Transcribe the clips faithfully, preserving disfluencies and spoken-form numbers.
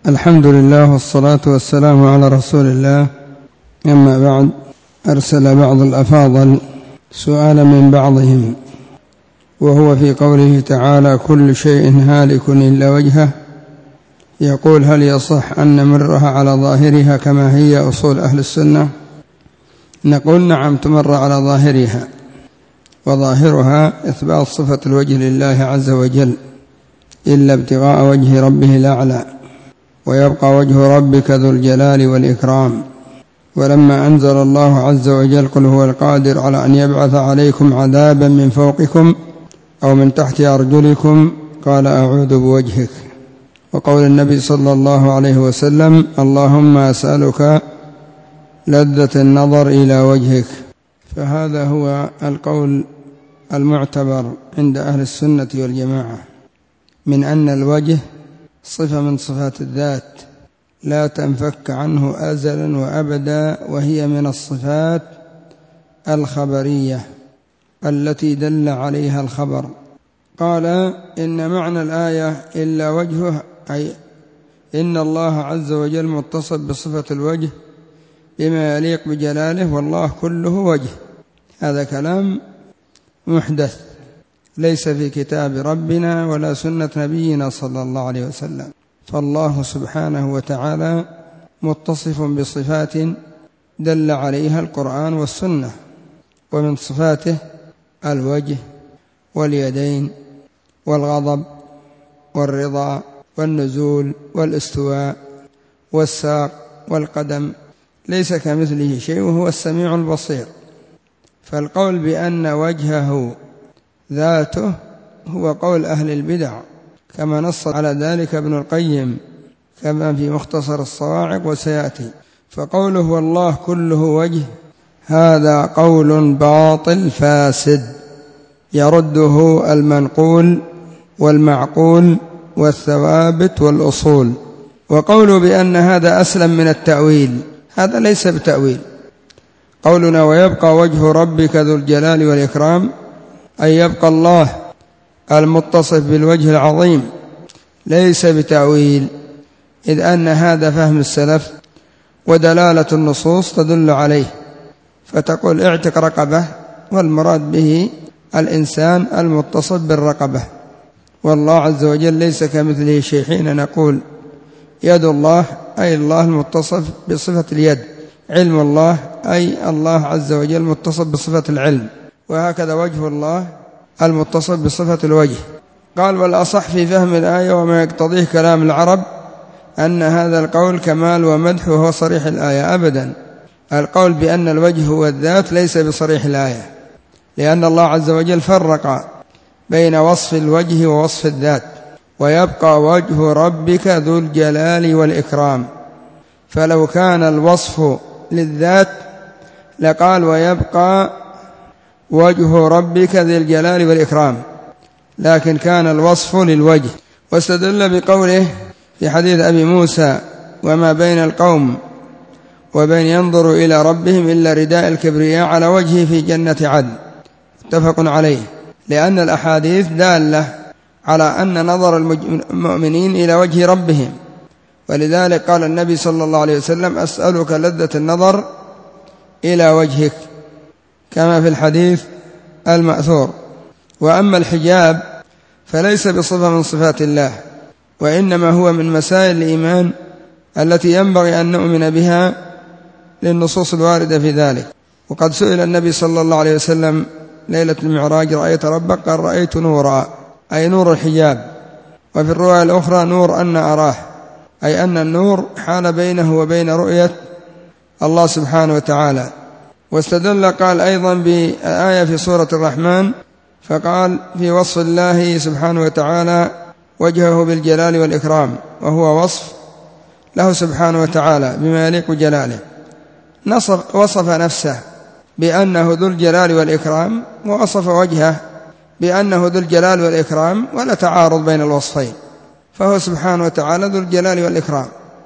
الحمد لله والصلاة والسلام على رسول الله. أما بعد، أرسل بعض الأفاضل سؤالا من بعضهم، وهو في قوله تعالى: كل شيء هالك إلا وجهه، يقول: هل يصح أن نمرها على ظاهرها كما هي أصول أهل السنة؟ نقول: نعم، تمر على ظاهرها، وظاهرها إثبات صفة الوجه لله عز وجل، إلا ابتغاء وجه ربه الأعلى، ويبقى وجه ربك ذو الجلال والإكرام. ولما أنزل الله عز وجل: قل هو القادر على أن يبعث عليكم عذابا من فوقكم أو من تحت أرجلكم، قال: أعوذ بوجهك. وقول النبي صلى الله عليه وسلم: اللهم أسألك لذة النظر إلى وجهك. فهذا هو القول المعتبر عند أهل السنة والجماعة، من أن الوجه صفة من صفات الذات لا تنفك عنه أزلا وأبدا، وهي من الصفات الخبرية التي دل عليها الخبر. قال: إن معنى الآية إلا وجهه، أي إن الله عز وجل متصف بصفة الوجه بما يليق بجلاله، والله كله وجه. هذا كلام محدث ليس في كتاب ربنا ولا سنة نبينا صلى الله عليه وسلم. فالله سبحانه وتعالى متصف بصفات دل عليها القرآن والسنة، ومن صفاته الوجه واليدين والغضب والرضا والنزول والاستواء والساق والقدم، ليس كمثله شيء، وهو السميع البصير. فالقول بأن وجهه ذاته هو قول أهل البدع، كما نص على ذلك ابن القيم كما في مختصر الصواعق وسيأتي. فقوله والله كله وجه هذا قول باطل فاسد يرده المنقول والمعقول والثوابت والأصول. وقوله بأن هذا أسلم من التأويل، هذا ليس بتأويل. قولنا ويبقى وجه ربك ذو الجلال والإكرام، أي يبقى الله المتصف بالوجه العظيم، ليس بتأويل، إذ أن هذا فهم السلف ودلالة النصوص تدل عليه. فتقول اعتق رقبة، والمراد به الإنسان المتصف بالرقبة، والله عز وجل ليس كمثله شيء. حين نقول يد الله، أي الله المتصف بصفة اليد. علم الله، أي الله عز وجل متصف بصفة العلم. وهكذا وجه الله المتصف بصفة الوجه. قال: والأصح في فهم الآية وما يقتضيه كلام العرب أن هذا القول كمال ومدح، وهو صريح الآية. أبدا، القول بأن الوجه هو الذات ليس بصريح الآية، لأن الله عز وجل فرق بين وصف الوجه ووصف الذات. ويبقى وجه ربك ذو الجلال والإكرام، فلو كان الوصف للذات لقال ويبقى وجه ربك ذي الجلال والإكرام، لكن كان الوصف للوجه. واستدل بقوله في حديث أبي موسى: وما بين القوم وبين ينظر إلى ربهم إلا رداء الكبرياء على وجهه في جنة عدن، متفق عليه، لأن الأحاديث دالة على أن نظر المؤمنين إلى وجه ربهم. ولذلك قال النبي صلى الله عليه وسلم: أسألك لذة النظر إلى وجهك، كما في الحديث المأثور. وأما الحجاب فليس بصفة من صفات الله، وإنما هو من مسائل الإيمان التي ينبغي أن نؤمن بها للنصوص الواردة في ذلك. وقد سئل النبي صلى الله عليه وسلم ليلة المعراج: رأيت ربك؟ قال: رأيت نورا، أي نور الحجاب. وفي الرواية الأخرى: نور أن أراه، أي أن النور حال بينه وبين رؤية الله سبحانه وتعالى. واستدل قال أيضا بآية في سورة الرحمن، فقال في وصف الله سبحانه وتعالى وجهه بالجلال والإكرام، وهو وصف له سبحانه وتعالى بما يليق جلاله. نصف وصف نفسه بأنه ذو الجلال والإكرام، ووصف وجهه بأنه ذو الجلال والإكرام، ولا تعارض بين الوصفين، فهو سبحانه وتعالى ذو الجلال والإكرام،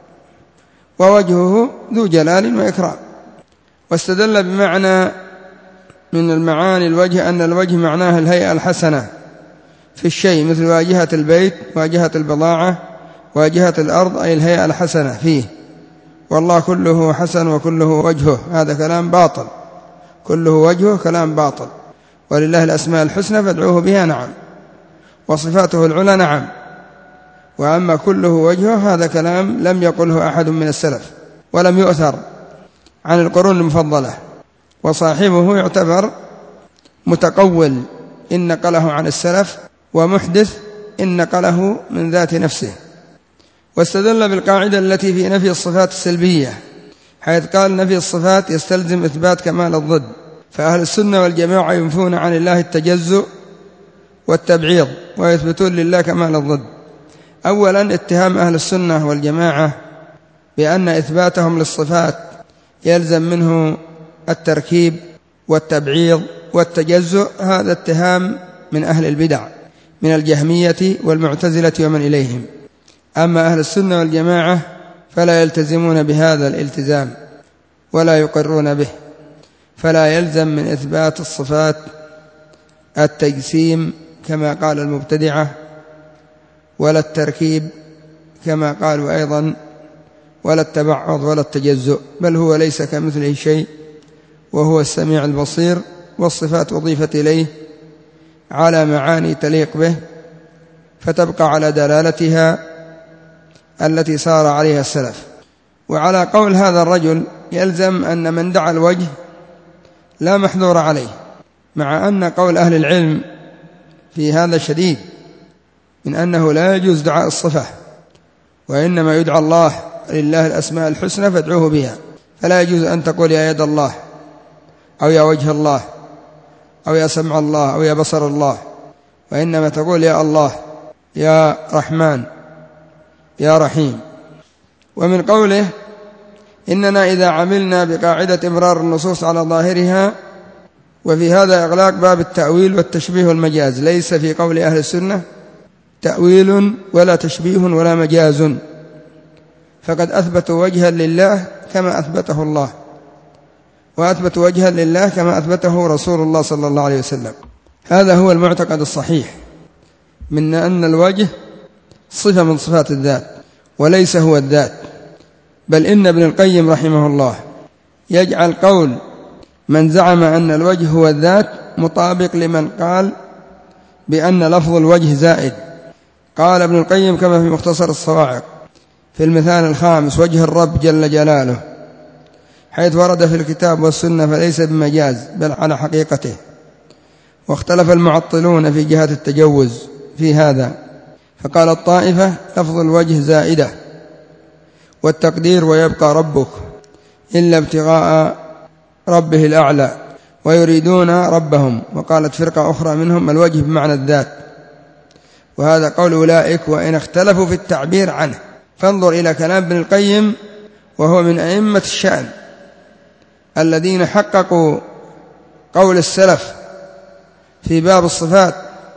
ووجهه ذو جلال وإكرام. واستدل بمعنى من المعاني الوجه أن الوجه معناه الهيئة الحسنة في الشيء، مثل واجهة البيت، واجهة البضاعة، واجهة الأرض أي الهيئة الحسنة فيه، والله كله حسن وكله وجهه، هذا كلام باطل، كله وجهه كلام باطل. ولله الأسماء الحسنى فادعوه بها، نعم، وصفاته العلى، نعم. وأما كله وجهه هذا كلام لم يقله أحد من السلف ولم يؤثر عن القرون المفضلة، وصاحبه يعتبر متقول إن نقله عن السلف، ومحدث إن نقله من ذات نفسه. واستدل بالقاعدة التي في نفي الصفات السلبية، حيث قال نفي الصفات يستلزم إثبات كمال الضد، فأهل السنة والجماعة ينفون عن الله التجزؤ والتبعيض ويثبتون لله كمال الضد. أولا اتهام أهل السنة والجماعة بأن إثباتهم للصفات يلزم منه التركيب والتبعيض والتجزؤ، هذا اتهام من أهل البدع من الجهمية والمعتزلة ومن إليهم. أما أهل السنة والجماعة فلا يلتزمون بهذا الالتزام ولا يقرون به، فلا يلزم من إثبات الصفات التجسيم كما قال المبتدعة، ولا التركيب كما قالوا أيضا، ولا التبعض ولا التجزؤ، بل هو ليس كمثله شيء وهو السميع البصير، والصفات أضيفت إليه على معاني تليق به، فتبقى على دلالتها التي صار عليها السلف. وعلى قول هذا الرجل يلزم أن من دعا الوجه لا محذور عليه، مع أن قول أهل العلم في هذا شديد من أنه لا يجوز دعاء الصفة، وإنما يدعى الله، لله الأسماء الحسنى فادعوه بها، فلا يجوز أن تقول يا يد الله أو يا وجه الله أو يا سمع الله أو يا بصر الله، وإنما تقول يا الله، يا رحمن، يا رحيم. ومن قوله إننا إذا عملنا بقاعدة إمرار النصوص على ظاهرها، وفي هذا إغلاق باب التأويل والتشبيه والمجاز، ليس في قول أهل السنة تأويل ولا تشبيه ولا مجاز، فقد أثبتوا وجها لله كما أثبته الله، وأثبتوا وجها لله كما أثبته رسول الله صلى الله عليه وسلم. هذا هو المعتقد الصحيح من أن الوجه صفة من صفات الذات وليس هو الذات، بل إن ابن القيم رحمه الله يجعل قول من زعم أن الوجه هو الذات مطابق لمن قال بأن لفظ الوجه زائد. قال ابن القيم كما في مختصر الصواعق في المثال الخامس: وجه الرب جل جلاله، حيث ورد في الكتاب والسنة فليس بمجاز بل على حقيقته. واختلف المعطلون في جهة التجوز في هذا، فقال الطائفة لفظ الوجه زائدة، والتقدير ويبقى ربك إلا ابتغاء ربه الأعلى، ويريدون ربهم. وقالت فرقة أخرى منهم الوجه بمعنى الذات، وهذا قول أولئك وإن اختلفوا في التعبير عنه. فانظر إلى كلام ابن القيم، وهو من أئمة الشأن الذين حققوا قول السلف في باب الصفات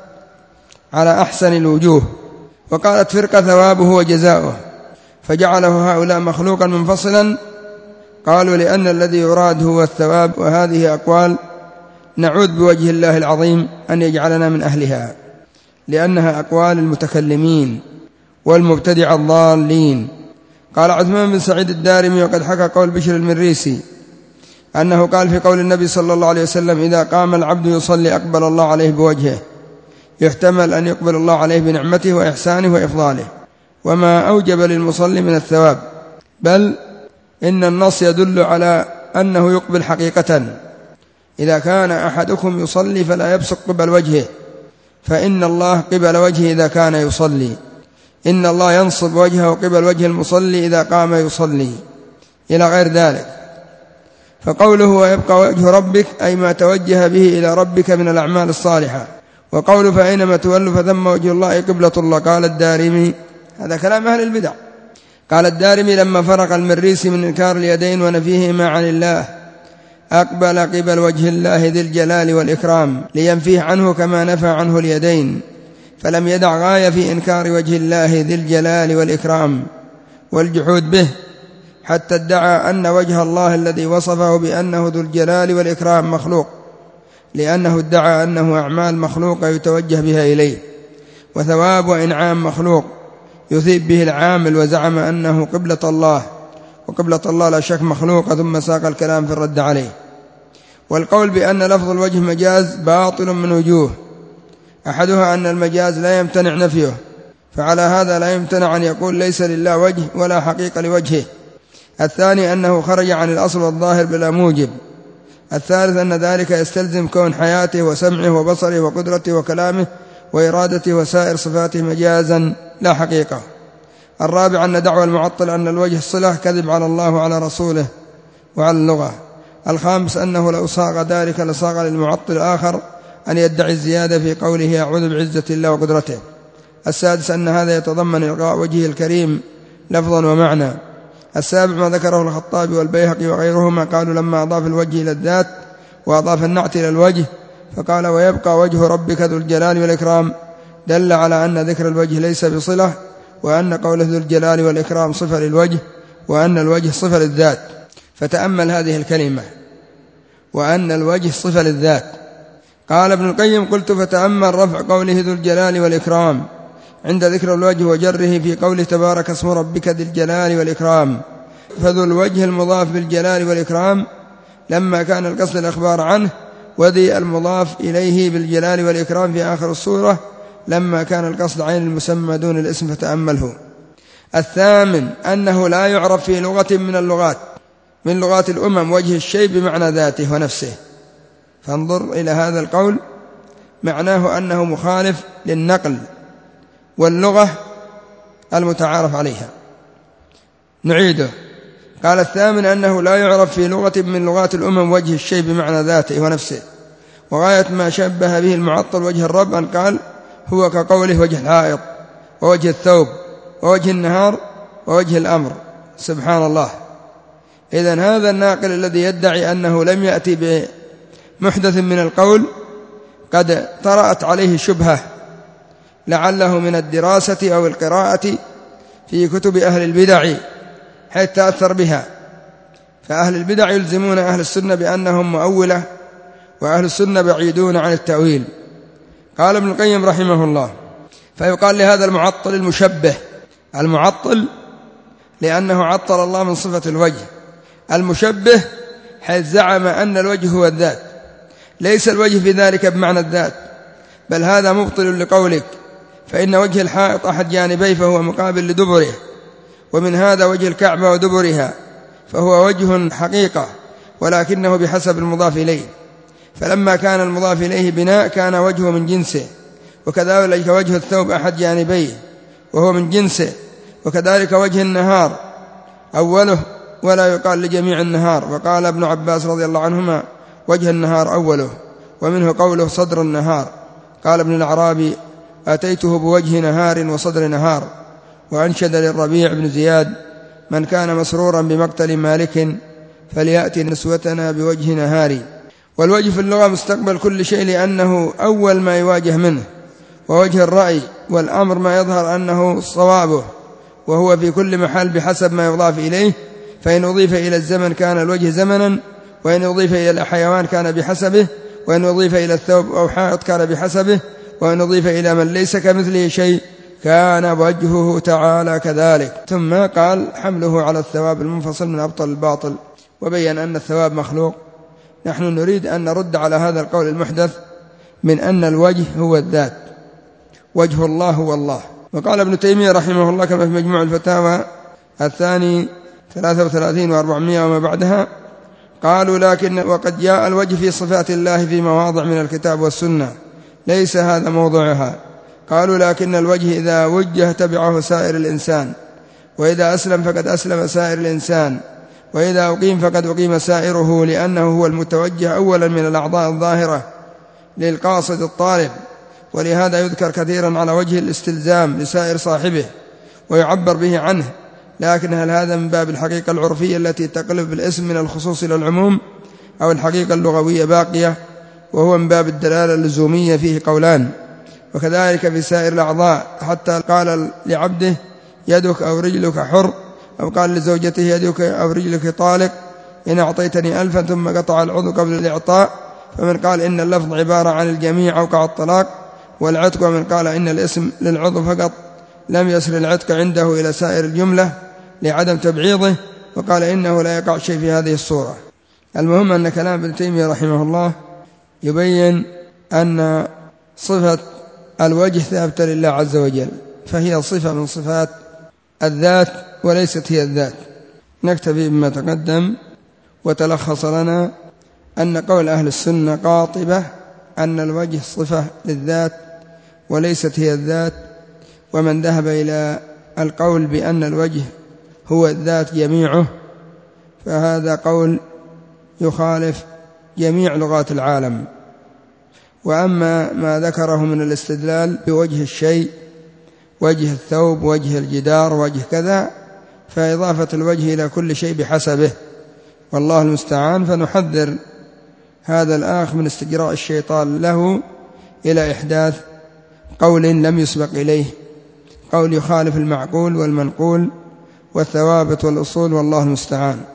على أحسن الوجوه. وقالت فرقة ثوابه وجزاؤه، فجعله هؤلاء مخلوقا منفصلا، قالوا لأن الذي يراد هو الثواب. وهذه أقوال نعوذ بوجه الله العظيم أن يجعلنا من أهلها، لأنها أقوال المتكلمين والمبتدع الضالين. قال عثمان بن سعيد الدارمي وقد حكى قول بشر المريسي أنه قال في قول النبي صلى الله عليه وسلم: إذا قام العبد يصلي أقبل الله عليه بوجهه، يحتمل أن يقبل الله عليه بنعمته وإحسانه وإفضاله، وما أوجب للمصلي من الثواب، بل إن النص يدل على أنه يقبل حقيقة. إذا كان أحدكم يصلي فلا يبصق قبل وجهه، فإن الله قبل وجهه إذا كان يصلي، إن الله ينصب وجهه قبل وجه المصلي إذا قام يصلي، إلى غير ذلك. فقوله ويبقى وجه ربك أي ما توجه به إلى ربك من الأعمال الصالحة. وقوله فأينما تولوا فثم وجه الله قبلة الله. قال الدارمي، هذا كلام أهل البدع، قال الدارمي لما فرق المريسي من إنكار اليدين ونفيهما عن الله أقبل قبل وجه الله ذي الجلال والإكرام لينفيه عنه كما نفى عنه اليدين، فلم يدع غاية في إنكار وجه الله ذي الجلال والإكرام والجحود به، حتى ادعى أن وجه الله الذي وصفه بأنه ذو الجلال والإكرام مخلوق، لأنه ادعى أنه أعمال مخلوقة يتوجه بها إليه، وثواب وإنعام مخلوق يثيب به العامل وزعم أنه قبلة الله، وقبلة الله لا شك مخلوقة، ثم ساق الكلام في الرد عليه. والقول بأن لفظ الوجه مجاز باطل من وجوه، أحدها أن المجاز لا يمتنع نفيه، فعلى هذا لا يمتنع أن يقول ليس لله وجه ولا حقيقة لوجهه. الثاني أنه خرج عن الأصل والظاهر بلا موجب. الثالث أن ذلك يستلزم كون حياته وسمعه وبصره وقدرته وكلامه وإرادته وسائر صفاته مجازا لا حقيقة. الرابع أن دعوى المعطل أن الوجه صلة كذب على الله وعلى رسوله وعلى اللغة. الخامس أنه لو صاغ ذلك لصاغ للمعطل آخر أن يدعي الزيادة في قوله أعوذ بعزة الله وقدرته. السادس أن هذا يتضمن إلغاء وجهه الكريم لفظا ومعنى. السابع ما ذكره الخطابي والبيهقي وغيرهما، قالوا لما أضاف الوجه إلى الذات وأضاف النعت إلى الوجه فقال ويبقى وجه ربك ذو الجلال والإكرام، دل على أن ذكر الوجه ليس بصلة، وأن قوله ذو الجلال والإكرام صفة للوجه، وأن الوجه صفة للذات. فتأمل هذه الكلمة، وأن الوجه صفة للذات. قال ابن القيم قلت فتأمل رفع قوله ذو الجلال والإكرام عند ذكر الوجه وجره في قوله تبارك اسم ربك ذي الجلال والإكرام. فذو الوجه المضاف بالجلال والإكرام لما كان القصد الأخبار عنه، وذي المضاف إليه بالجلال والإكرام في آخر السورة لما كان القصد عين المسمى دون الاسم، فتأمله. الثامن أنه لا يعرف في لغة من اللغات من لغات الأمم وجه الشيء بمعنى ذاته ونفسه. فانظر إلى هذا القول، معناه أنه مخالف للنقل واللغة المتعارف عليها. نعيده. قال الثامن أنه لا يعرف في لغة من لغات الأمم وجه الشيء بمعنى ذاته ونفسه. وغاية ما شبه به المعطل وجه الرب أن قال هو كقوله وجه الحائط ووجه الثوب ووجه النهار ووجه الأمر. سبحان الله. إذن هذا الناقل الذي يدعي أنه لم يأتي بمحدث من القول قد طرأت عليه شبهة، لعله من الدراسة أو القراءة في كتب أهل البدع حيث تأثر بها. فأهل البدع يلزمون أهل السنة بأنهم مؤولة، وأهل السنة بعيدون عن التأويل. قال ابن القيم رحمه الله فيقال لهذا المعطل المشبه. المعطل لأنه عطل الله من صفة الوجه. المشبه حيث زعم أن الوجه هو الذات، ليس الوجه في ذلك بمعنى الذات، بل هذا مبطل لقولك، فإن وجه الحائط أحد جانبيه فهو مقابل لدبره، ومن هذا وجه الكعبة ودبرها فهو وجه حقيقة، ولكنه بحسب المضاف إليه. فلما كان المضاف إليه بناء كان وجهه من جنسه، وكذلك وجه الثوب أحد جانبيه وهو من جنسه، وكذلك وجه النهار أوله ولا يقال لجميع النهار. وقال ابن عباس رضي الله عنهما وجه النهار أوله، ومنه قوله صدر النهار. قال ابن الأعرابي أتيته بوجه نهار وصدر نهار. وأنشد للربيع بن زياد من كان مسرورا بمقتل مالك فليأتي نسوتنا بوجه نهار. والوجه في اللغة مستقبل كل شيء لأنه أول ما يواجه منه، ووجه الرأي والأمر ما يظهر أنه صوابه، وهو في كل محل بحسب ما يضاف إليه. فإن أضيف إلى الزمن كان الوجه زمنا، وإن أضيف إلى الحيوان كان بحسبه، وإن أضيف إلى الثوب أو حائط كان بحسبه، وإن أضيف إلى من ليس كمثله شيء كان وجهه تعالى كذلك. ثم قال حمله على الثواب المنفصل من أبطل الباطل، وبين أن الثواب مخلوق. نحن نريد أن نرد على هذا القول المحدث من أن الوجه هو الذات، وجه الله هو الله. وقال ابن تيمية رحمه الله كما في مجموع الفتاوى الثاني ثلاثة وثلاثين وأربعمائة وما بعدها، قالوا لكن وقد جاء الوجه في صفات الله في مواضع من الكتاب والسنة، ليس هذا موضوعها. قالوا لكن الوجه إذا وجه تبعه سائر الإنسان، وإذا أسلم فقد أسلم سائر الإنسان، وإذا أقيم فقد أقيم سائره، لأنه هو المتوجه أولا من الأعضاء الظاهرة للقاصد الطالب. ولهذا يذكر كثيرا على وجه الاستلزام لسائر صاحبه ويعبر به عنه. لكن هل هذا من باب الحقيقة العرفية التي تقلب الاسم من الخصوص إلى العموم، أو الحقيقة اللغوية باقية وهو من باب الدلالة اللزومية؟ فيه قولان. وكذلك في سائر الأعضاء، حتى قال لعبده يدك أو رجلك حر، أو قال لزوجته يدك أو رجلك طالق إن أعطيتني ألفا، ثم قطع العضو قبل الإعطاء. فمن قال إن اللفظ عبارة عن الجميع أوقع الطلاق والعتق، ومن قال إن الاسم للعضو فقط لم يصل العتق عنده إلى سائر الجملة لعدم تبعيضه، وقال إنه لا يقع شيء في هذه الصورة. المهم أن كلام ابن تيمية رحمه الله يبين أن صفة الوجه ثابتة لله عز وجل، فهي صفة من صفات الذات وليست هي الذات. نكتفي بما تقدم. وتلخص لنا أن قول أهل السنة قاطبة أن الوجه صفة للذات وليست هي الذات، ومن ذهب إلى القول بأن الوجه هو الذات جميعه فهذا قول يخالف جميع لغات العالم. وأما ما ذكره من الاستدلال بوجه الشيء، وجه الثوب، وجه الجدار، وجه كذا، فإضافة الوجه إلى كل شيء بحسبه، والله المستعان. فنحذر هذا الآخ من استجراء الشيطان له إلى إحداث قول لم يسبق إليه، قول يخالف المعقول والمنقول والثوابت والأصول، والله المستعان.